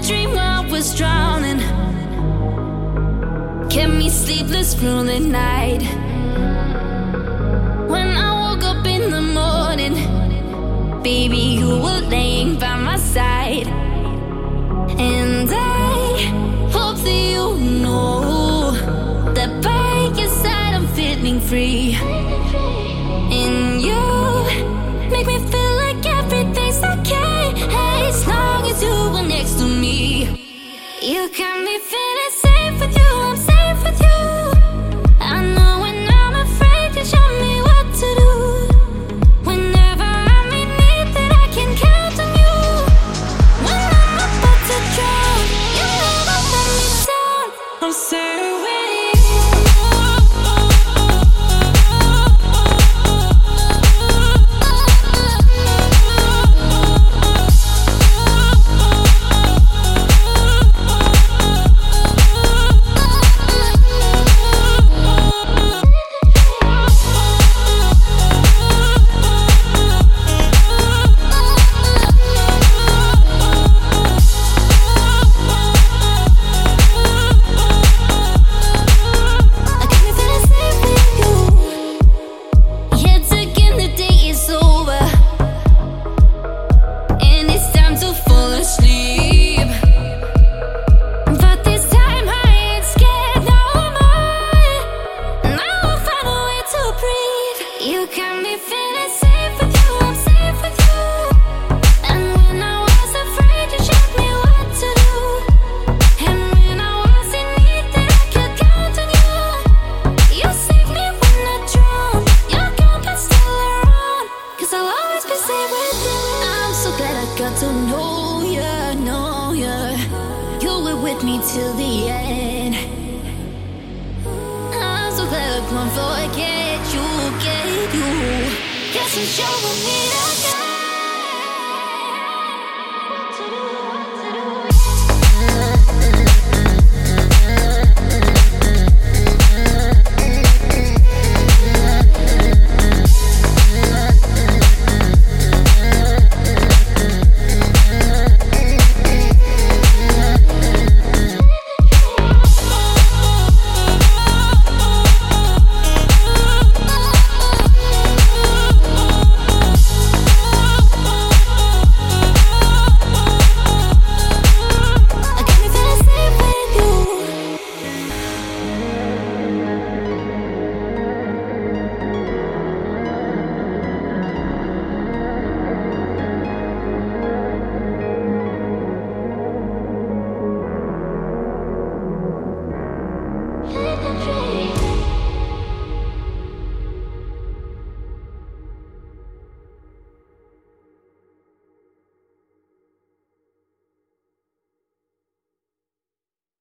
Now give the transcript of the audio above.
dream I was drowning, kept me sleepless through the night. When I woke up in the morning, baby, you were laying by my side. And I hope that you know that by your side I'm feeling free. And you make me feel like everything's okay, as long as you were next to me. You got me feeling safe with you, I'm safe with you. I know when I'm afraid, you show me what to do. Whenever I'm in need, that I can count on you. When I'm about to drown, you never let me down. I'm safe with you. To know ya, you were with me till the end. I'm so glad I can't forget you, get you. Guess I'm showing me that.